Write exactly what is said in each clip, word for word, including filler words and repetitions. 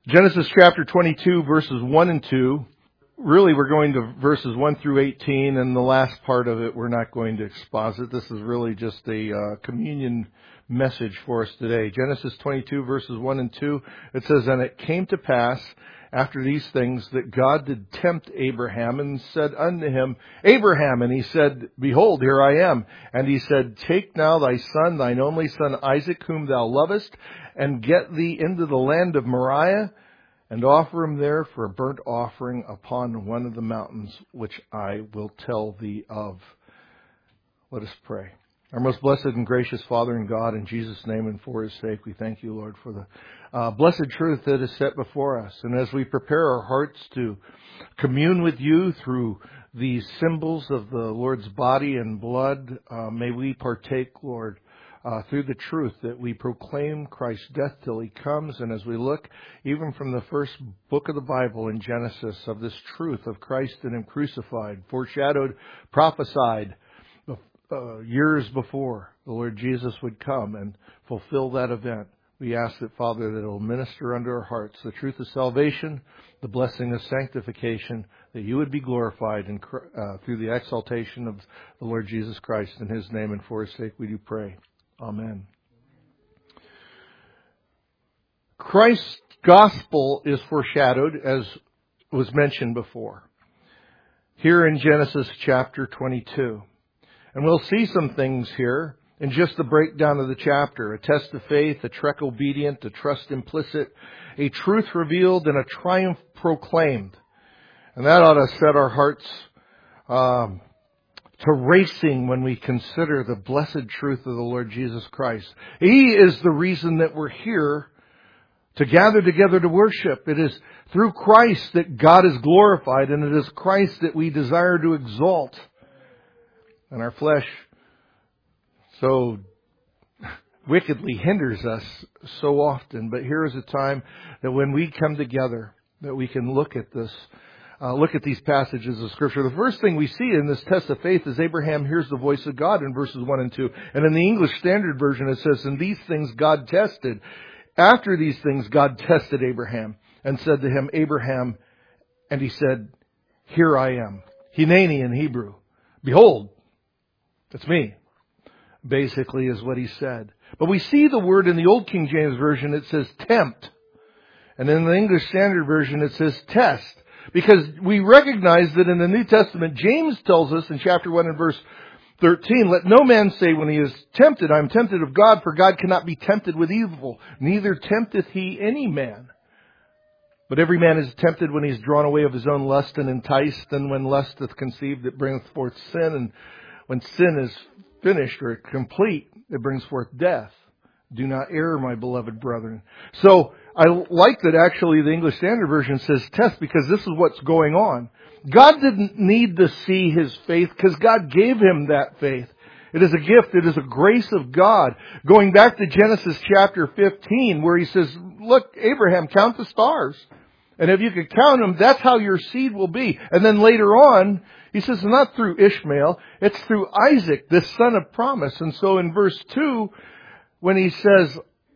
Genesis chapter twenty-two, verses one and two. Really, we're going to verses one through eighteen, and the last part of it we're not going to exposit. This is really just a uh, communion message for us today. Genesis twenty-two, verses one and two, it says, "And it came to pass after these things that God did tempt Abraham and said unto him, Abraham, and he said, Behold, here I am. And he said, Take now thy son, thine only son Isaac, whom thou lovest, and get thee into the land of Moriah, and offer him there for a burnt offering upon one of the mountains, which I will tell thee of." Let us pray. Our most blessed and gracious Father and God, in Jesus' name and for His sake, we thank you, Lord, for the uh, blessed truth that is set before us. And as we prepare our hearts to commune with you through these symbols of the Lord's body and blood, uh, may we partake, Lord, Uh, through the truth that we proclaim Christ's death till He comes. And as we look even from the first book of the Bible in Genesis of this truth of Christ and Him crucified, foreshadowed, prophesied uh, years before the Lord Jesus would come and fulfill that event, we ask that, Father, that it will minister unto our hearts the truth of salvation, the blessing of sanctification, that you would be glorified in, uh, through the exaltation of the Lord Jesus Christ. In His name and for His sake we do pray. Amen. Christ's gospel is foreshadowed, as was mentioned before, here in Genesis chapter twenty-two. And we'll see some things here in just the breakdown of the chapter. A test of faith, a trek obedient, a trust implicit, a truth revealed, and a triumph proclaimed. And that ought to set our hearts um, to racing when we consider the blessed truth of the Lord Jesus Christ. He is the reason that we're here to gather together to worship. It is through Christ that God is glorified, and it is Christ that we desire to exalt. And our flesh so wickedly hinders us so often. But here is a time that when we come together, that we can look at this Uh, look at these passages of Scripture. The first thing we see in this test of faith is Abraham hears the voice of God in verses one and two. And in the English Standard Version it says, "And these things God tested." After these things God tested Abraham and said to him, "Abraham," and he said, "Here I am." Hineni in Hebrew. "Behold, it's me," basically is what he said. But we see the word in the Old King James Version, it says tempt. And in the English Standard Version it says test. Because we recognize that in the New Testament, James tells us in chapter one and verse thirteen, "Let no man say when he is tempted, I am tempted of God, for God cannot be tempted with evil, neither tempteth He any man. But every man is tempted when he is drawn away of his own lust and enticed, and when lust is conceived, it bringeth forth sin, and when sin is finished or complete, it brings forth death. Do not err, my beloved brethren." So I like that actually the English Standard Version says test, because this is what's going on. God didn't need to see his faith because God gave him that faith. It is a gift. It is a grace of God. Going back to Genesis chapter fifteen, where He says, "Look, Abraham, count the stars. And if you could count them, that's how your seed will be." And then later on, He says, not through Ishmael, it's through Isaac, the son of promise. And so in verse two, when He says,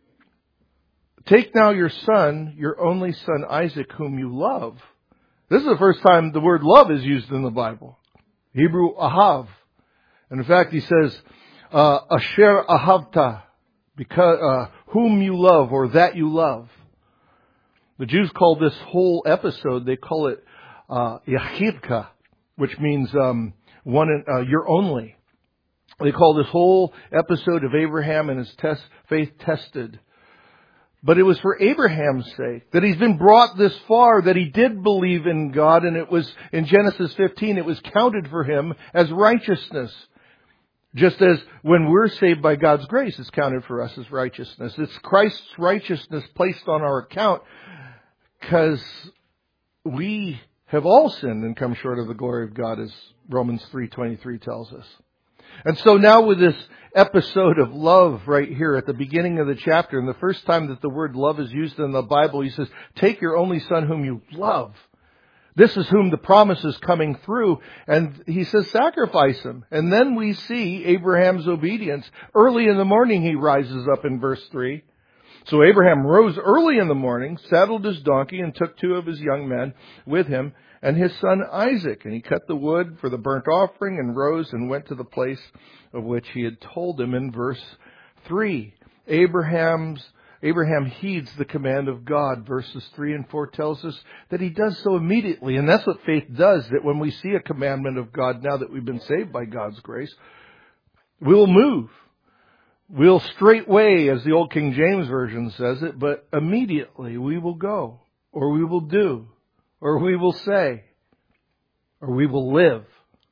"Take now your son, your only son Isaac, whom you love." This is the first time the word love is used in the Bible. Hebrew ahav. And in fact, He says, uh, "Asher ahavta," because, uh, whom you love, or that you love. The Jews call this whole episode, they call it uh, Yachivka, which means um, one, uh, your only. They call this whole episode of Abraham and his test, faith tested. But it was for Abraham's sake that he's been brought this far, that he did believe in God, and it was in Genesis fifteen, it was counted for him as righteousness. Just as when we're saved by God's grace, it's counted for us as righteousness. It's Christ's righteousness placed on our account because we have all sinned and come short of the glory of God, as Romans three twenty-three tells us. And so now with this episode of love right here at the beginning of the chapter, and the first time that the word love is used in the Bible, He says, "Take your only son whom you love." This is whom the promise is coming through. And He says, sacrifice him. And then we see Abraham's obedience. Early in the morning he rises up in verse three. So Abraham rose early in the morning, saddled his donkey, and took two of his young men with him and his son Isaac. And he cut the wood for the burnt offering and rose and went to the place of which he had told him in verse three. Abraham's Abraham heeds the command of God. Verses three and four tells us that he does so immediately. And that's what faith does, that when we see a commandment of God, now that we've been saved by God's grace, we'll move. We'll straightway, as the old King James Version says it, but immediately we will go, or we will do, or we will say, or we will live.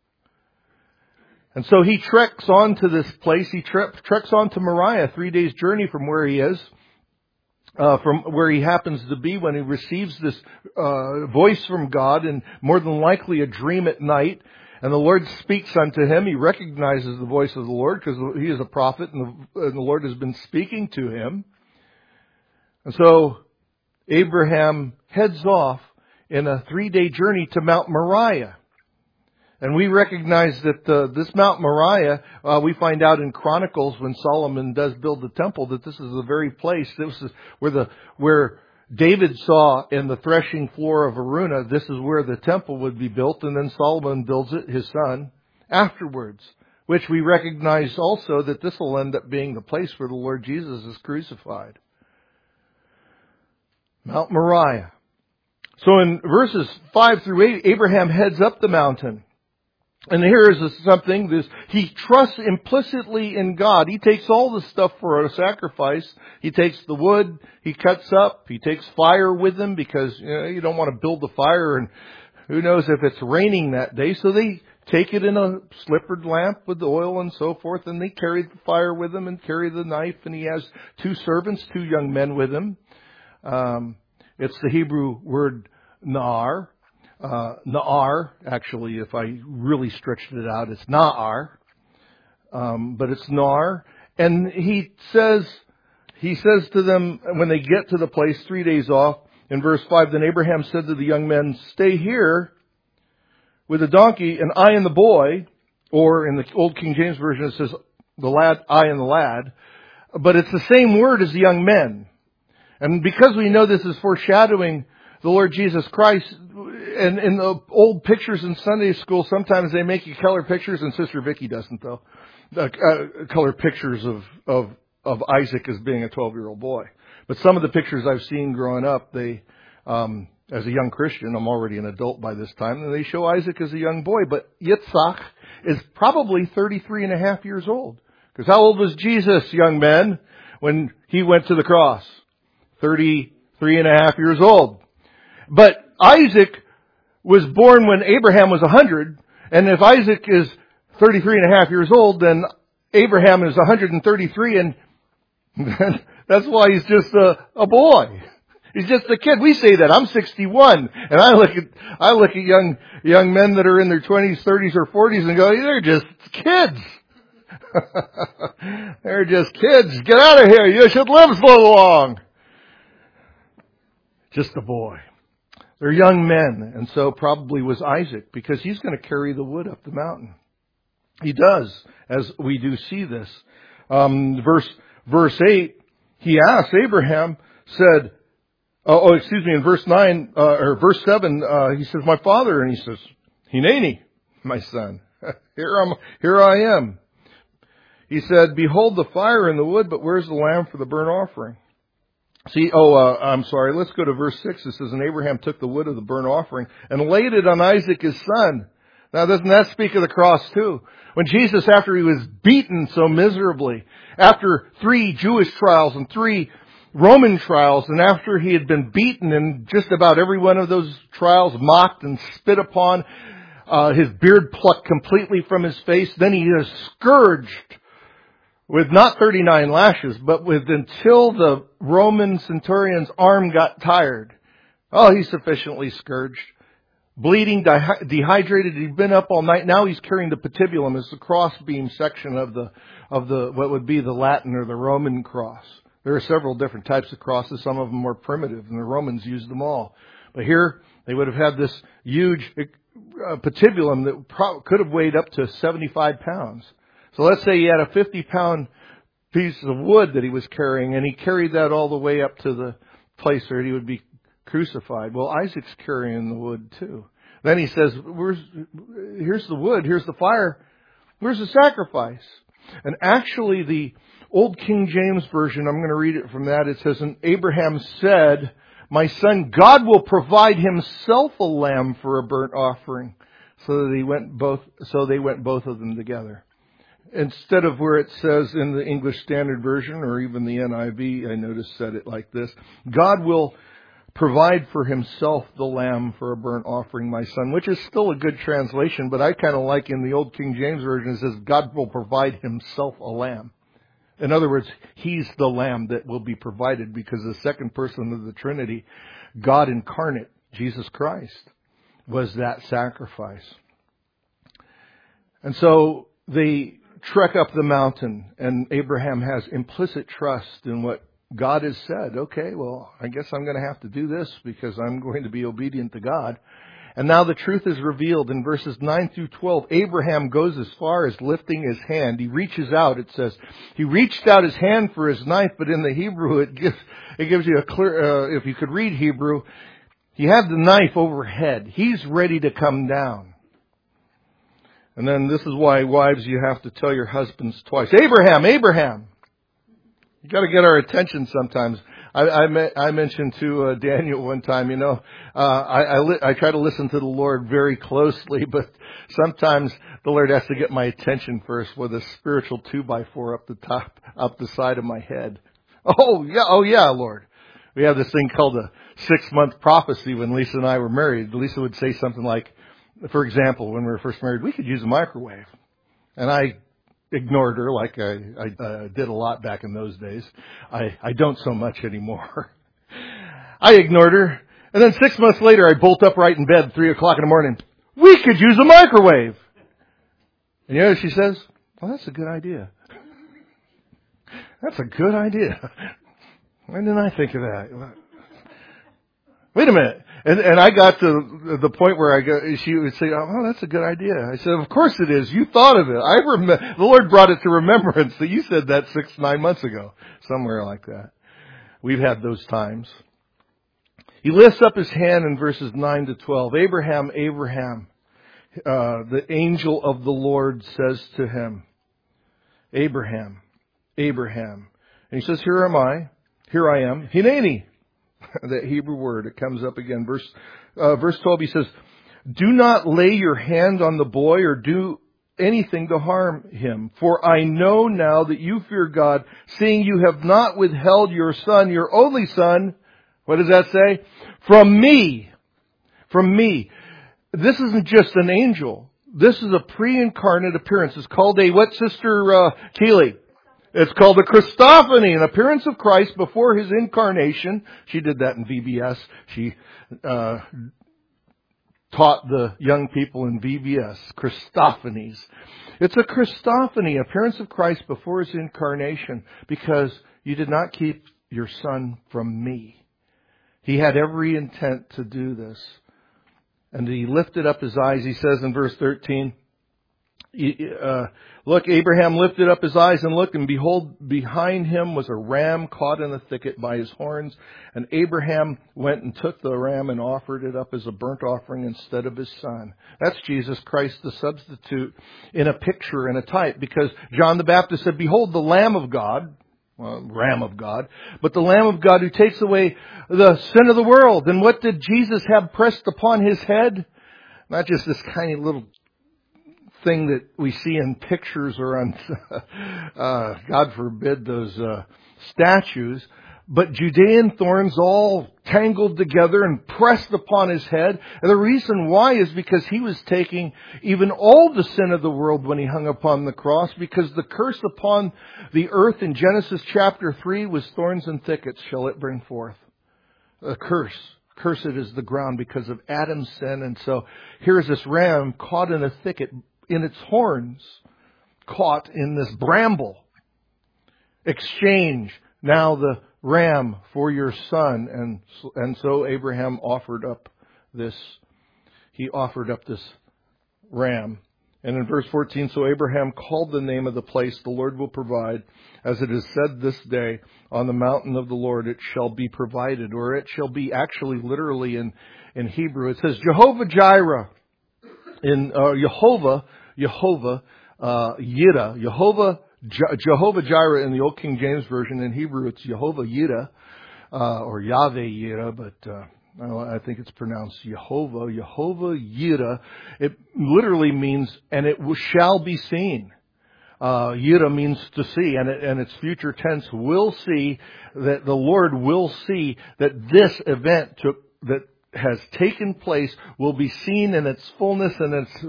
And so he treks on to this place. He tre- treks on to Moriah, three days' journey from where he is, uh, from where he happens to be when he receives this uh, voice from God, and more than likely a dream at night. And the Lord speaks unto him. He recognizes the voice of the Lord because he is a prophet, and the, and the Lord has been speaking to him. And so Abraham heads off in a three-day journey to Mount Moriah. And we recognize that uh, this Mount Moriah, uh, we find out in Chronicles when Solomon does build the temple, that this is the very place. This is where the where David saw in the threshing floor of Araunah, this is where the temple would be built, and then Solomon builds it, his son, afterwards. Which we recognize also that this will end up being the place where the Lord Jesus is crucified. Mount Moriah. So in verses five through eight, Abraham heads up the mountain. And here is something, this, he trusts implicitly in God. He takes all the stuff for a sacrifice. He takes the wood, he cuts up, he takes fire with him because, you know, you don't want to build the fire and who knows if it's raining that day. So they take it in a slippered lamp with the oil and so forth, and they carry the fire with him and carry the knife, and he has two servants, two young men with him. Um, it's the Hebrew word Na'ar. Uh, Na'ar, actually, if I really stretched it out, it's Na'ar. Um, but it's Na'ar. And he says, he says to them, when they get to the place, three days off, in verse five, then Abraham said to the young men, stay here with the donkey and I and the boy, or in the old King James Version it says, the lad, I and the lad. But it's the same word as the young men. And because we know this is foreshadowing the Lord Jesus Christ, and in the old pictures in Sunday school, sometimes they make you color pictures, and Sister Vicky doesn't, though. Uh, uh, color pictures of, of, of Isaac as being a twelve-year-old boy. But some of the pictures I've seen growing up, they, um, as a young Christian, I'm already an adult by this time, and they show Isaac as a young boy. But Yitzhak is probably thirty-three and a half years old. Because how old was Jesus, young men, when he went to the cross? thirty-three and a half years old. But Isaac was born when Abraham was one hundred, and if Isaac is thirty-three and a half years old, then Abraham is one hundred thirty-three, and that's why he's just a, a boy. He's just a kid. We say that. I'm sixty-one, and I look at I look at young young men that are in their twenties, thirties, or forties, and go, they're just kids. They're just kids. Get out of here. You should live so long. Just a boy. They're young men, and so probably was Isaac, because he's going to carry the wood up the mountain. He does, as we do see this. Um, verse verse eight, he asked, Abraham said, oh, oh excuse me, in verse nine, uh, or verse seven, uh, he says, my father, and he says, Hineni, my son, here I'm, here I am. He said, behold the fire and the wood, but where's the lamb for the burnt offering? See, oh, uh, I'm sorry. Let's go to verse six. It says, and Abraham took the wood of the burnt offering and laid it on Isaac his son. Now, doesn't that speak of the cross too? When Jesus, after he was beaten so miserably, after three Jewish trials and three Roman trials, and after he had been beaten in just about every one of those trials, mocked and spit upon, uh, his beard plucked completely from his face, then he is scourged with not thirty-nine lashes, but with until the Roman centurion's arm got tired. Oh, he's sufficiently scourged. Bleeding, de- dehydrated, he'd been up all night. Now he's carrying the patibulum. It's the crossbeam section of the, of the, what would be the Latin or the Roman cross. There are several different types of crosses. Some of them more primitive, and the Romans used them all. But here, they would have had this huge uh, patibulum that pro- could have weighed up to seventy-five pounds. So let's say you had a fifty pound piece of wood that he was carrying, and he carried that all the way up to the place where he would be crucified. Well, Isaac's carrying the wood too. Then he says, "Where's? Here's the wood. Here's the fire. Where's the sacrifice?" And actually, the Old King James Version, I'm going to read it from that. It says, "And Abraham said, 'My son, God will provide himself a lamb for a burnt offering.' So that he went both. So they went both of them together." Instead of where it says in the English Standard Version or even the N I V, I noticed said it like this: "God will provide for himself the lamb for a burnt offering, my son," which is still a good translation, but I kind of like in the Old King James Version it says, "God will provide himself a lamb." In other words, he's the lamb that will be provided, because the second person of the Trinity, God incarnate, Jesus Christ, was that sacrifice. And so they trek up the mountain, and Abraham has implicit trust in what God has said. Okay, well, I guess I'm going to have to do this because I'm going to be obedient to God. And now the truth is revealed in verses nine through twelve. Abraham goes as far as lifting his hand. He reaches out, it says. He reached out his hand for his knife, but in the Hebrew it gives, it gives you a clear, uh, if you could read Hebrew, he had the knife overhead. He's ready to come down. And then this is why, wives, you have to tell your husbands twice, "Abraham, Abraham." You got to get our attention sometimes. I, I, I mentioned to uh, Daniel one time, you know, uh, I, I, li- I try to listen to the Lord very closely, but sometimes the Lord has to get my attention first with a spiritual two by four up the top, up the side of my head. Oh yeah, oh yeah, Lord. We have this thing called a six month prophecy. When Lisa and I were married, Lisa would say something like, for example, when we were first married, "We could use a microwave." And I ignored her like I, I uh, did a lot back in those days. I, I don't so much anymore. I ignored her. And then six months later, I bolt upright in bed at three o'clock in the morning. "We could use a microwave." And you know what she says? "Well, that's a good idea." That's a good idea. When did I think of that? Wait a minute. And, and I got to the point where I go, she would say, "Oh, that's a good idea." I said, "Of course it is. You thought of it. I rem- the Lord brought it to remembrance that you said that six, nine months ago." Somewhere like that. We've had those times. He lifts up his hand in verses nine to twelve. "Abraham, Abraham," uh, the angel of the Lord says to him, "Abraham, Abraham." And he says, "Here am I. Here I am." Hineni. That Hebrew word, it comes up again. Verse, uh, verse twelve, he says, "Do not lay your hand on the boy or do anything to harm him. For I know now that you fear God, seeing you have not withheld your son, your only son." What does that say? "From me." From me. This isn't just an angel. This is a pre-incarnate appearance. It's called a, what, Sister uh, Keeley? It's called a Christophany, an appearance of Christ before His incarnation. She did that in V B S. She uh, taught the young people in V B S, Christophanies. It's a Christophany, appearance of Christ before His incarnation, because you did not keep your son from me. He had every intent to do this. And He lifted up His eyes, He says in verse thirteen, Uh, look, Abraham lifted up his eyes and looked, and behold, behind him was a ram caught in a thicket by his horns. And Abraham went and took the ram and offered it up as a burnt offering instead of his son. That's Jesus Christ, the substitute, in a picture and a type. Because John the Baptist said, "Behold, the Lamb of God," well, Ram of God, but the Lamb of God who takes away the sin of the world. And what did Jesus have pressed upon His head? Not just this tiny little thing that we see in pictures or on, uh, God forbid, those uh, statues, but Judean thorns all tangled together and pressed upon His head. And the reason why is because He was taking even all the sin of the world when He hung upon the cross, because the curse upon the earth in Genesis chapter three was thorns and thickets shall it bring forth. A curse. Cursed is the ground because of Adam's sin. And so here's this ram caught in a thicket, in its horns, caught in this bramble. Exchange now the ram for your son. And, and so Abraham offered up this, he offered up this ram. And in verse fourteen, so Abraham called the name of the place, the Lord will provide, as it is said this day, on the mountain of the Lord it shall be provided, or it shall be actually literally in, in Hebrew. It says Jehovah Jireh, in uh, Jehovah, Jehovah, uh, Yireh, Jehovah, Je- Jehovah Jireh in the Old King James Version. In Hebrew it's Jehovah Yireh, uh, or Yahweh Yireh, but, uh, I think it's pronounced Jehovah, Jehovah Yireh. It literally means, and it shall be seen. Uh, Yireh means to see, and, it, and its future tense will see, that the Lord will see that this event took, that has taken place will be seen in its fullness and its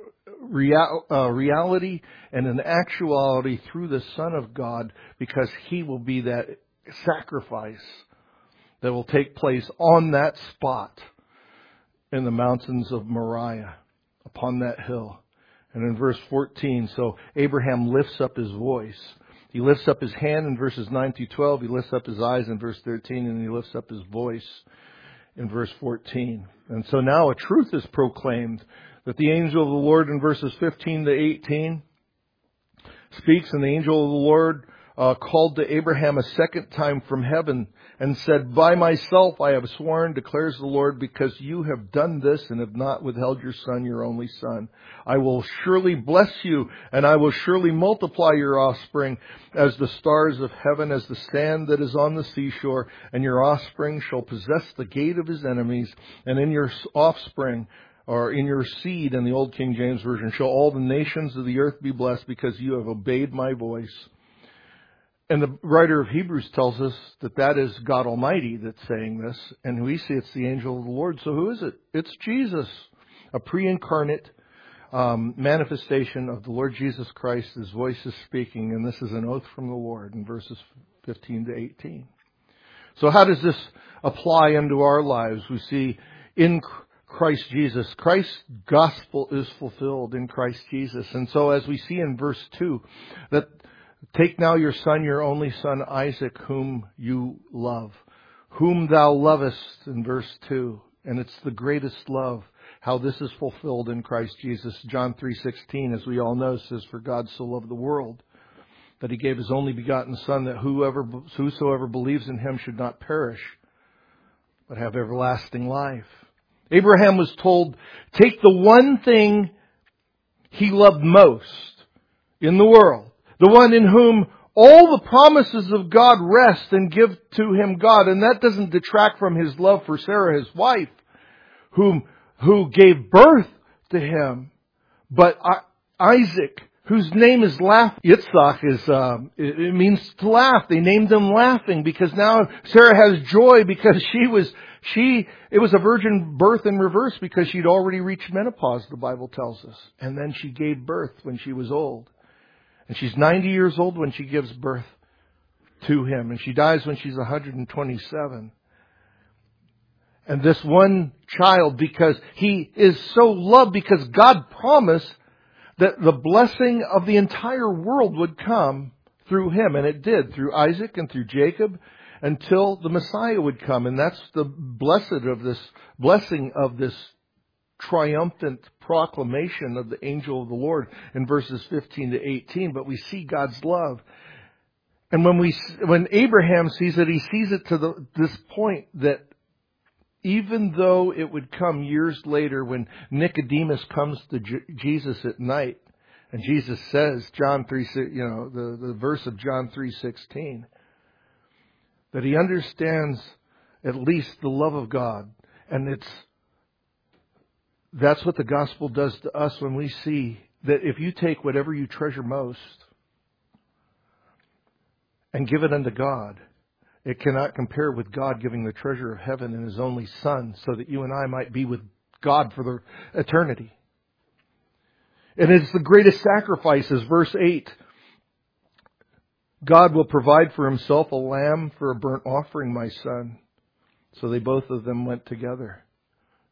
real, uh, reality and in actuality through the Son of God, because He will be that sacrifice that will take place on that spot in the mountains of Moriah, upon that hill. And in verse fourteen, so Abraham lifts up his voice. He lifts up his hand in verses nine through twelve. He lifts up his eyes in verse thirteen, and he lifts up his voice in verse fourteen. And so now a truth is proclaimed, that the angel of the Lord in verses fifteen to eighteen speaks, and the angel of the Lord Uh, called to Abraham a second time from heaven and said, by myself I have sworn, declares the Lord, because you have done this and have not withheld your son, your only son. I will surely bless you, and I will surely multiply your offspring as the stars of heaven, as the sand that is on the seashore, and your offspring shall possess the gate of his enemies, and in your offspring, or in your seed, in the Old King James Version, shall all the nations of the earth be blessed, because you have obeyed my voice. And the writer of Hebrews tells us that that is God Almighty that's saying this. And we see it's the angel of the Lord. So who is it? It's Jesus, a pre-incarnate um, manifestation of the Lord Jesus Christ. His voice is speaking, and this is an oath from the Lord in verses fifteen to eighteen. So how does this apply unto our lives? We see in Christ Jesus. Christ's gospel is fulfilled in Christ Jesus. And so as we see in verse two, that take now your son, your only son, Isaac, whom you love, whom thou lovest, in verse two. And it's the greatest love, how this is fulfilled in Christ Jesus. John three sixteen, as we all know, says, for God so loved the world, that He gave His only begotten Son, that whoever, whosoever believes in Him should not perish, but have everlasting life. Abraham was told, take the one thing he loved most in the world, the one in whom all the promises of God rest, and give to him God. And that doesn't detract from his love for Sarah, his wife, whom, who gave birth to him. But Isaac, whose name is Laugh, Yitzhak is, um, it, it means to laugh. They named him Laughing, because now Sarah has joy, because she was, she, it was a virgin birth in reverse, because she'd already reached menopause, the Bible tells us. And then she gave birth when she was old. And she's ninety years old when she gives birth to him. And she dies when she's one hundred twenty-seven. And this one child, because he is so loved, because God promised that the blessing of the entire world would come through him. And it did, through Isaac and through Jacob, until the Messiah would come. And that's the blessed of this blessing of this triumphant proclamation of the angel of the Lord in verses fifteen to eighteen. But we see God's love. And when we, when Abraham sees it, he sees it to the, this point that even though it would come years later, when Nicodemus comes to J- Jesus at night, and Jesus says, John three, you know, the, the verse of John three sixteen, that he understands at least the love of God. And it's, that's what the gospel does to us, when we see that if you take whatever you treasure most and give it unto God, it cannot compare with God giving the treasure of heaven in His only Son, so that you and I might be with God for the eternity. And it's the greatest sacrifices. Verse eight, God will provide for Himself a lamb for a burnt offering, my son. So they both of them went together.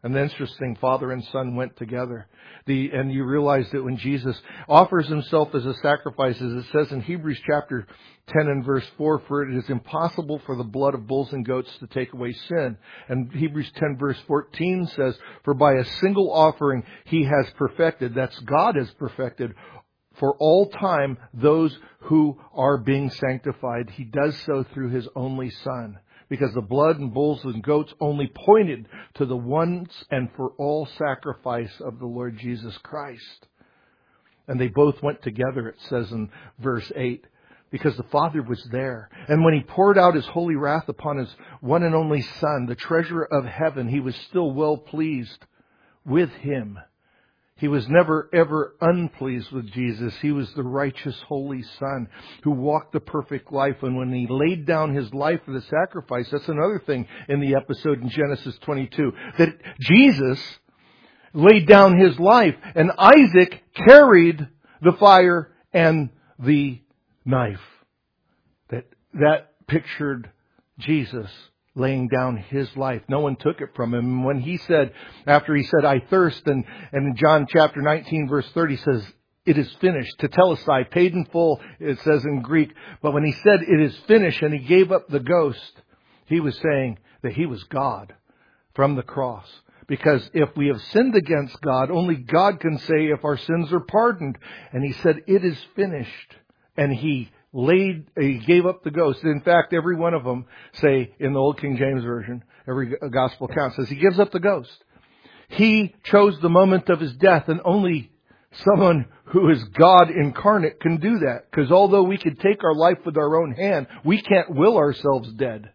And the interesting, Father and Son went together. The, and you realize that when Jesus offers himself as a sacrifice, as it says in Hebrews chapter ten and verse four, for it is impossible for the blood of bulls and goats to take away sin. And Hebrews ten verse fourteen says, for by a single offering he has perfected, that's God has perfected, for all time those who are being sanctified. He does so through his only Son. Because the blood and bulls and goats only pointed to the once and for all sacrifice of the Lord Jesus Christ. And they both went together, it says in verse eight, because the Father was there. And when he poured out his holy wrath upon his one and only Son, the treasure of heaven, he was still well pleased with him. He was never, ever unpleased with Jesus. He was the righteous, holy Son who walked the perfect life. And when he laid down his life for the sacrifice, that's another thing in the episode in Genesis twenty-two, that Jesus laid down his life and Isaac carried the fire and the knife. That, that pictured Jesus laying down his life. No one took it from him. And when he said, after he said, I thirst, and, and in John chapter nineteen verse thirty says, it is finished. Tetelestai, paid in full, it says in Greek. But when he said, it is finished, and he gave up the ghost, he was saying that he was God from the cross. Because if we have sinned against God, only God can say if our sins are pardoned. And he said, it is finished. And he laid, he gave up the ghost. In fact, every one of them say in the Old King James Version, every gospel account says he gives up the ghost. He chose the moment of his death, and only someone who is God incarnate can do that. Because although we could take our life with our own hand, we can't will ourselves dead.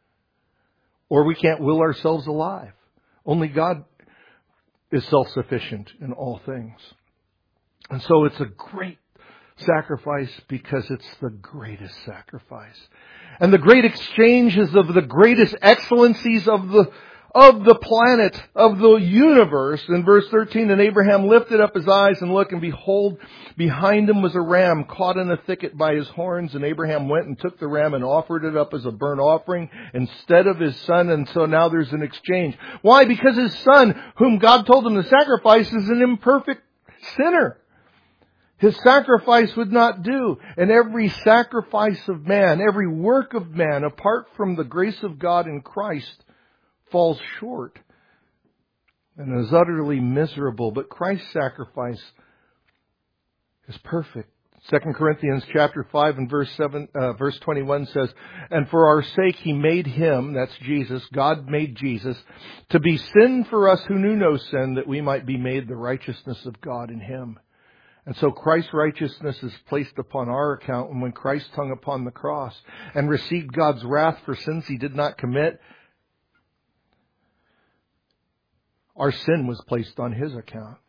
Or we can't will ourselves alive. Only God is self-sufficient in all things. And so it's a great sacrifice because it's the greatest sacrifice. And the great exchanges of the greatest excellencies of the of the planet, of the universe. In verse thirteen, and Abraham lifted up his eyes and looked, and behold, behind him was a ram caught in a thicket by his horns. And Abraham went and took the ram and offered it up as a burnt offering instead of his son. And so now there's an exchange. Why? Because his son, whom God told him to sacrifice, is an imperfect sinner. His sacrifice would not do. And every sacrifice of man, every work of man, apart from the grace of God in Christ, falls short and is utterly miserable. But Christ's sacrifice is perfect. Second Corinthians chapter five and verse seven, uh, verse twenty-one says, and for our sake he made him, that's Jesus, God made Jesus, to be sin for us who knew no sin, that we might be made the righteousness of God in him. And so Christ's righteousness is placed upon our account. And when Christ hung upon the cross and received God's wrath for sins he did not commit, our sin was placed on his account.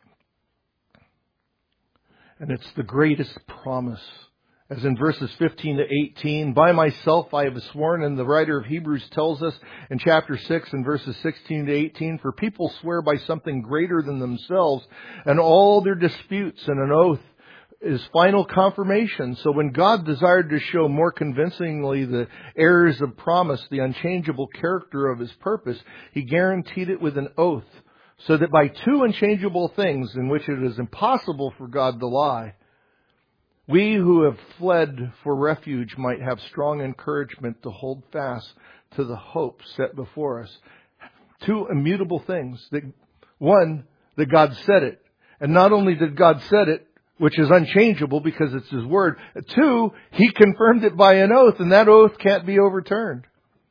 And it's the greatest promise. As in verses fifteen to eighteen, by myself I have sworn, and the writer of Hebrews tells us in chapter six and verses sixteen to eighteen, for people swear by something greater than themselves, and all their disputes and an oath is final confirmation. So when God desired to show more convincingly the errors of promise, the unchangeable character of his purpose, he guaranteed it with an oath, so that by two unchangeable things in which it is impossible for God to lie, we who have fled for refuge might have strong encouragement to hold fast to the hope set before us. Two immutable things. That, one, that God said it. And not only did God said it, which is unchangeable because it's his word. Two, he confirmed it by an oath, and that oath can't be overturned.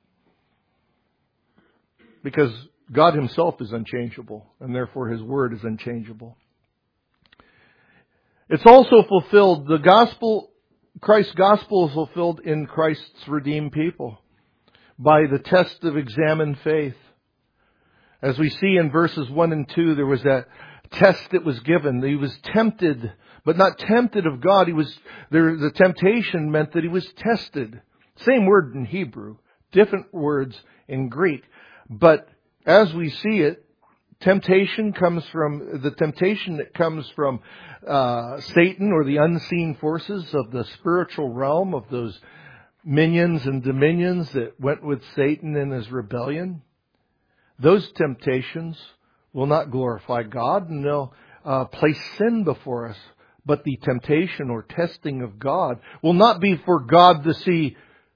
Because God himself is unchangeable, and therefore his word is unchangeable. It's also fulfilled, the gospel, Christ's gospel is fulfilled in Christ's redeemed people by the test of examined faith. As we see in verses one and two, there was that test that was given. He was tempted, but not tempted of God. He was, there, the temptation meant that he was tested. Same word in Hebrew, different words in Greek. But as we see it, temptation comes from, the temptation that comes from uh, Satan, or the unseen forces of the spiritual realm, of those minions and dominions that went with Satan in his rebellion. Those temptations will not glorify God, and they'll uh, place sin before us. But the temptation or testing of God will not be for God to see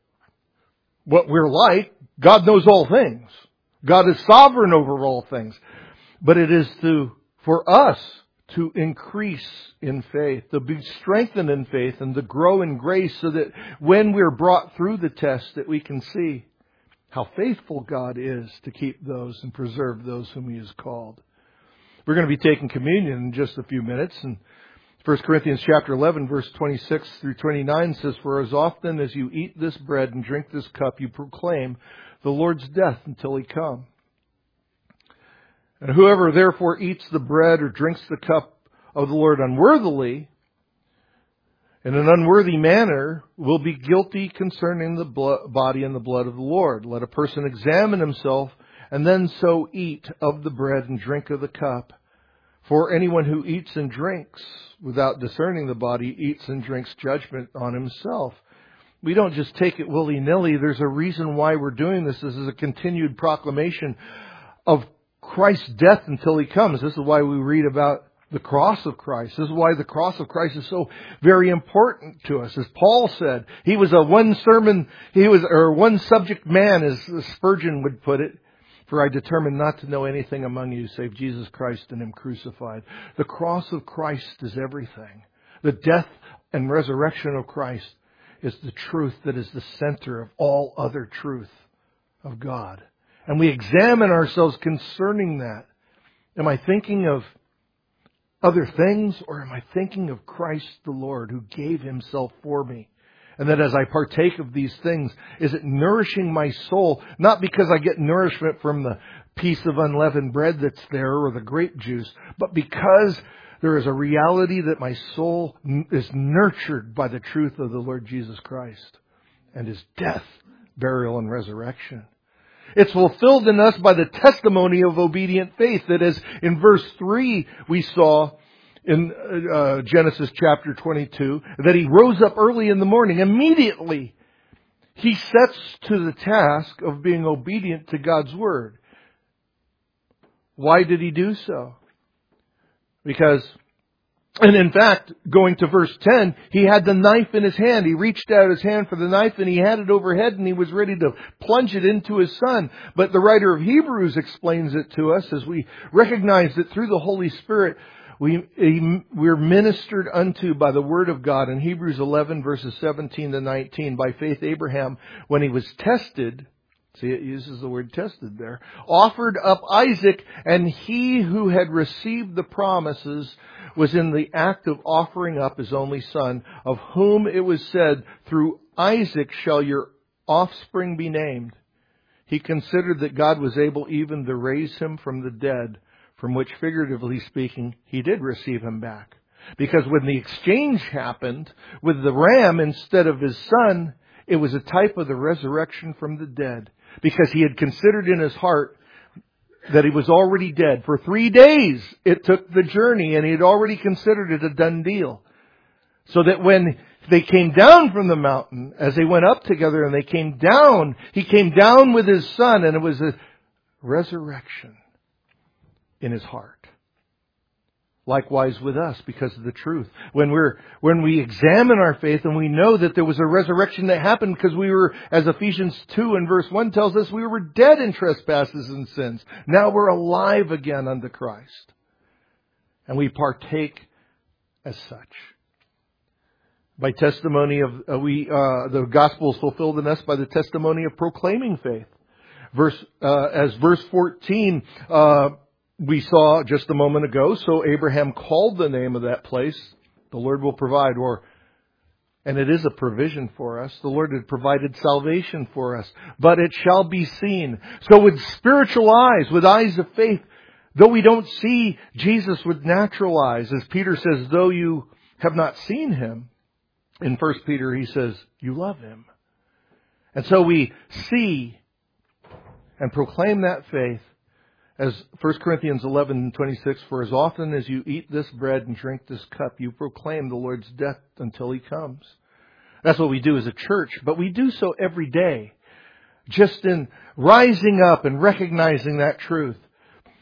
what we're like. God knows all things. God is sovereign over all things. But it is to for us to increase in faith, to be strengthened in faith, and to grow in grace, so that when we're brought through the test, that we can see how faithful God is to keep those and preserve those whom He has called. We're going to be taking communion in just a few minutes, and First Corinthians chapter eleven, verse twenty-six through twenty-nine says, "For as often as you eat this bread and drink this cup, you proclaim the Lord's death until He come. And whoever therefore eats the bread or drinks the cup of the Lord unworthily, in an unworthy manner, will be guilty concerning the blood, body and the blood of the Lord. Let a person examine himself, and then so eat of the bread and drink of the cup. For anyone who eats and drinks without discerning the body eats and drinks judgment on himself." We don't just take it willy-nilly. There's a reason why we're doing this. This is a continued proclamation of Christ's death until He comes. This is why we read about the cross of Christ. This is why the cross of Christ is so very important to us. As Paul said, he was a one sermon, he was, or one subject man, as Spurgeon would put it. "For I determined not to know anything among you save Jesus Christ and Him crucified." The cross of Christ is everything. The death and resurrection of Christ is the truth that is the center of all other truth of God. And we examine ourselves concerning that. Am I thinking of other things, or am I thinking of Christ the Lord who gave Himself for me? And that as I partake of these things, is it nourishing my soul? Not because I get nourishment from the piece of unleavened bread that's there or the grape juice, but because there is a reality that my soul is nurtured by the truth of the Lord Jesus Christ and His death, burial, and resurrection. It's fulfilled in us by the testimony of obedient faith, that as in verse three we saw in uh, Genesis chapter twenty-two, that He rose up early in the morning. Immediately, He sets to the task of being obedient to God's Word. Why did He do so? Because, and in fact, going to verse ten, He had the knife in His hand. He reached out His hand for the knife and He had it overhead and He was ready to plunge it into His Son. But the writer of Hebrews explains it to us as we recognize that through the Holy Spirit, we, we're ministered unto by the Word of God. In Hebrews eleven, verses seventeen to nineteen, by faith Abraham, when he was tested, see, it uses the word tested there, offered up Isaac, and he who had received the promises was in the act of offering up his only son, of whom it was said, "Through Isaac shall your offspring be named." He considered that God was able even to raise him from the dead, from which, figuratively speaking, He did receive him back. Because when the exchange happened with the ram instead of his son, it was a type of the resurrection from the dead. Because he had considered in his heart that he was already dead. For three days it took the journey, and he had already considered it a done deal. So that when they came down from the mountain, as they went up together and they came down, he came down with his son, and it was a resurrection in his heart. Likewise with us, because of the truth. When we're, when we examine our faith and we know that there was a resurrection that happened because we were, as Ephesians two and verse one tells us, we were dead in trespasses and sins. Now we're alive again unto Christ. And we partake as such. By testimony of, uh, we, uh, the gospel is fulfilled in us by the testimony of proclaiming faith. Verse, uh, as verse fourteen, uh, we saw just a moment ago, so Abraham called the name of that place, "The Lord will provide," or, and it is a provision for us. The Lord had provided salvation for us, but it shall be seen. So with spiritual eyes, with eyes of faith, though we don't see Jesus with natural eyes, as Peter says, though you have not seen Him, in First Peter he says, you love Him. And so we see and proclaim that faith. As First Corinthians eleven twenty-six, "For as often as you eat this bread and drink this cup, you proclaim the Lord's death until He comes." That's what we do as a church, but we do so every day. Just in rising up and recognizing that truth.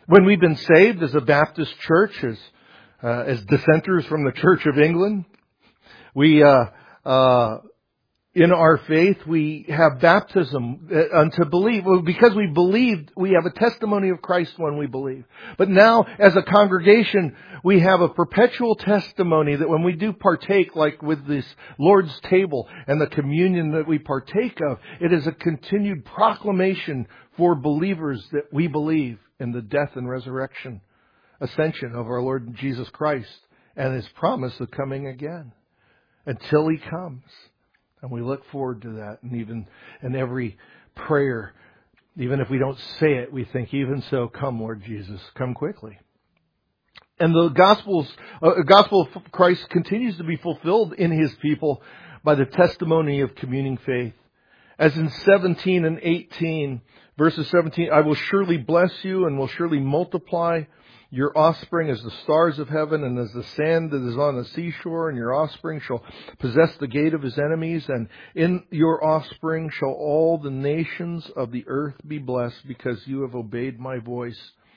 When we've been saved as a Baptist church, as, uh, as dissenters from the Church of England, we, uh, uh, in our faith, we have baptism unto believe. Because we believed, we have a testimony of Christ when we believe. But now, as a congregation, we have a perpetual testimony that when we do partake, like with this Lord's table and the communion that we partake of, it is a continued proclamation for believers that we believe in the death and resurrection, ascension of our Lord Jesus Christ and His promise of coming again until He comes. And we look forward to that. And even in every prayer, even if we don't say it, we think, even so, come, Lord Jesus, come quickly. And the Gospels, uh, gospel of Christ continues to be fulfilled in His people by the testimony of communing faith. As in seventeen and eighteen, verses seventeen, I will surely bless you and will surely multiply your offspring as the stars of heaven and as the sand that is on the seashore, and your offspring shall possess the gate of his enemies, and in your offspring shall all the nations of the earth be blessed, because you have obeyed my voice.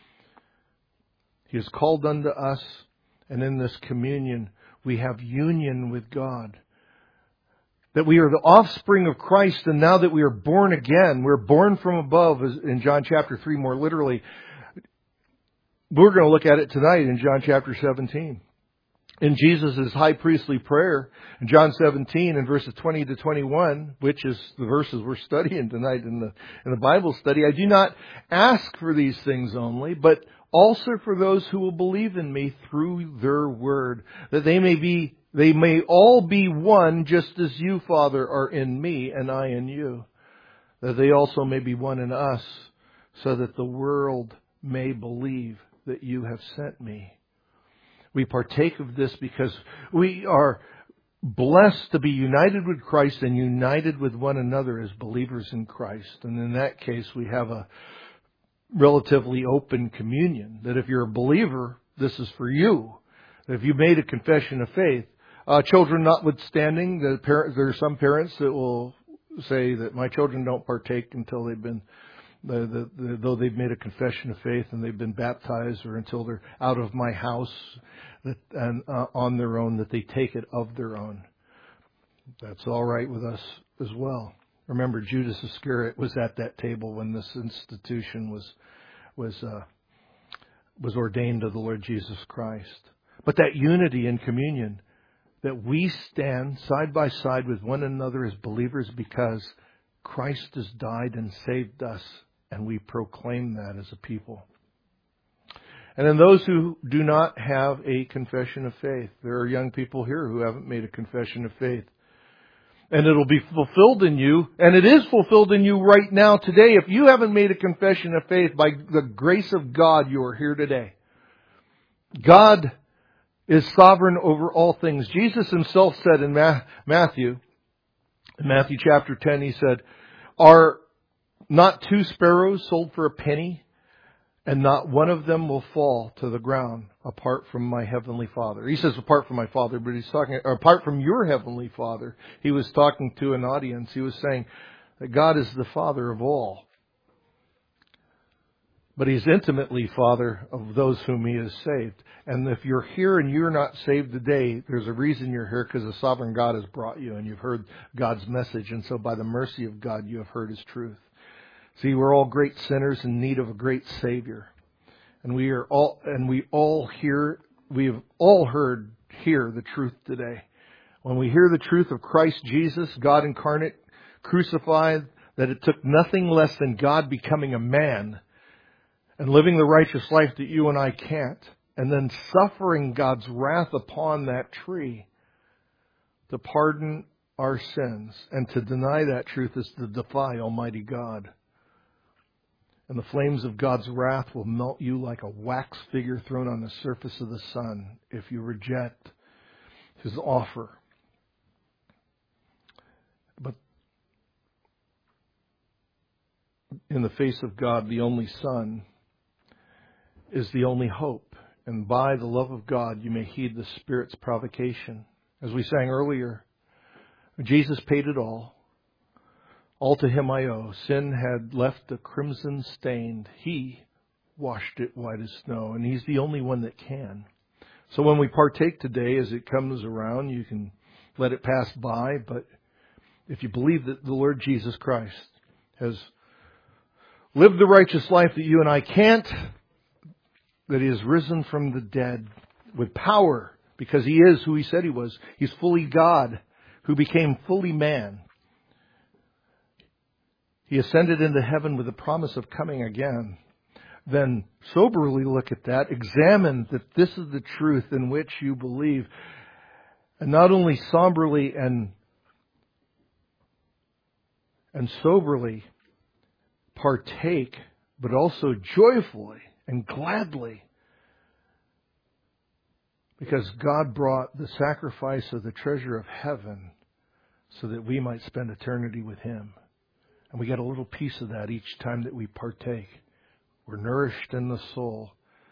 He has called unto us, and in this communion we have union with God. That we are the offspring of Christ, and now that we are born again, we're born from above, as in John chapter three more literally. We're going to look at it tonight in John chapter seventeen. In Jesus' high priestly prayer, in John seventeen, in verses twenty to twenty-one, which is the verses we're studying tonight in the, in the Bible study, I do not ask for these things only, but also for those who will believe in me through their word, that they may be, they may all be one, just as you, Father, are in me and I in you, that they also may be one in us, so that the world may believe that you have sent me. We partake of this because we are blessed to be united with Christ and united with one another as believers in Christ. And in that case, we have a relatively open communion. That if you're a believer, this is for you. That if you made a confession of faith, uh, children notwithstanding, the parent, there are some parents that will say that my children don't partake until they've been The, the, the, though they've made a confession of faith and they've been baptized, or until they're out of my house that, and uh, on their own, that they take it of their own. That's all right with us as well. Remember, Judas Iscariot was at that table when this institution was was uh, was ordained of the Lord Jesus Christ. But that unity in communion, that we stand side by side with one another as believers because Christ has died and saved us. And we proclaim that as a people. And then those who do not have a confession of faith. There are young people here who haven't made a confession of faith. And it'll be fulfilled in you. And it is fulfilled in you right now today. If you haven't made a confession of faith, by the grace of God, you are here today. God is sovereign over all things. Jesus Himself said in Matthew, in Matthew chapter ten, He said, Are not two sparrows sold for a penny, and not one of them will fall to the ground apart from my heavenly Father. He says apart from my Father, but he's talking, or apart from your heavenly Father. He was talking to an audience. He was saying that God is the Father of all. But He's intimately Father of those whom He has saved. And if you're here and you're not saved today, there's a reason you're here, because the sovereign God has brought you and you've heard God's message. And so by the mercy of God, you have heard His truth. See, we're all great sinners in need of a great Savior. And we are all, and we all hear, we have all heard, hear the truth today. When we hear the truth of Christ Jesus, God incarnate, crucified, that it took nothing less than God becoming a man and living the righteous life that you and I can't, and then suffering God's wrath upon that tree to pardon our sins. And to deny that truth is to defy Almighty God. And the flames of God's wrath will melt you like a wax figure thrown on the surface of the sun if you reject His offer. But in the face of God, the only Son is the only hope. And by the love of God, you may heed the Spirit's provocation. As we sang earlier, Jesus paid it all. All to Him I owe. Sin had left a crimson stain. He washed it white as snow, and He's the only one that can. So when we partake today, as it comes around, you can let it pass by, but if you believe that the Lord Jesus Christ has lived the righteous life that you and I can't, that He has risen from the dead with power, because He is who He said He was. He's fully God, who became fully man. He ascended into heaven with the promise of coming again. Then soberly look at that. Examine that this is the truth in which you believe. And not only somberly and, and soberly partake, but also joyfully and gladly. Because God brought the sacrifice of the treasure of heaven so that we might spend eternity with Him. And we get a little piece of that each time that we partake. We're nourished in the soul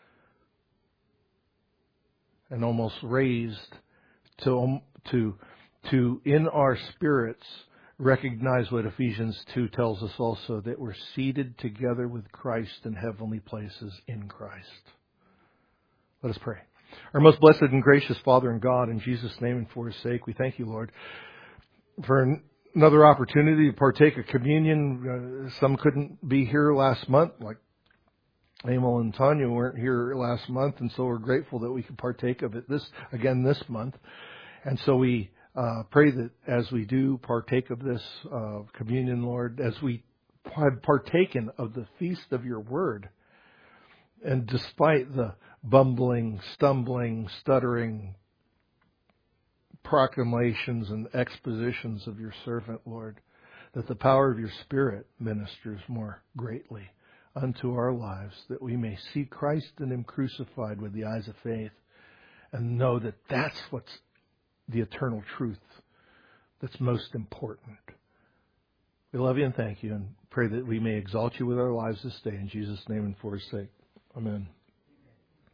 and almost raised to, to, to in our spirits, recognize what Ephesians two tells us also, that we're seated together with Christ in heavenly places in Christ. Let us pray. Our most blessed and gracious Father and God, in Jesus' name and for His sake, we thank You, Lord, for another opportunity to partake of communion. Uh, some couldn't be here last month, like Emil and Tanya weren't here last month, and so we're grateful that we could partake of it this again this month. And so we uh, pray that as we do partake of this uh, communion, Lord, as we have partaken of the feast of Your word, and despite the bumbling, stumbling, stuttering proclamations and expositions of Your servant, Lord, that the power of Your Spirit ministers more greatly unto our lives, that we may see Christ in Him crucified with the eyes of faith and know that that's what's the eternal truth that's most important. We love You and thank You and pray that we may exalt You with our lives this day in Jesus' name and for His sake. Amen.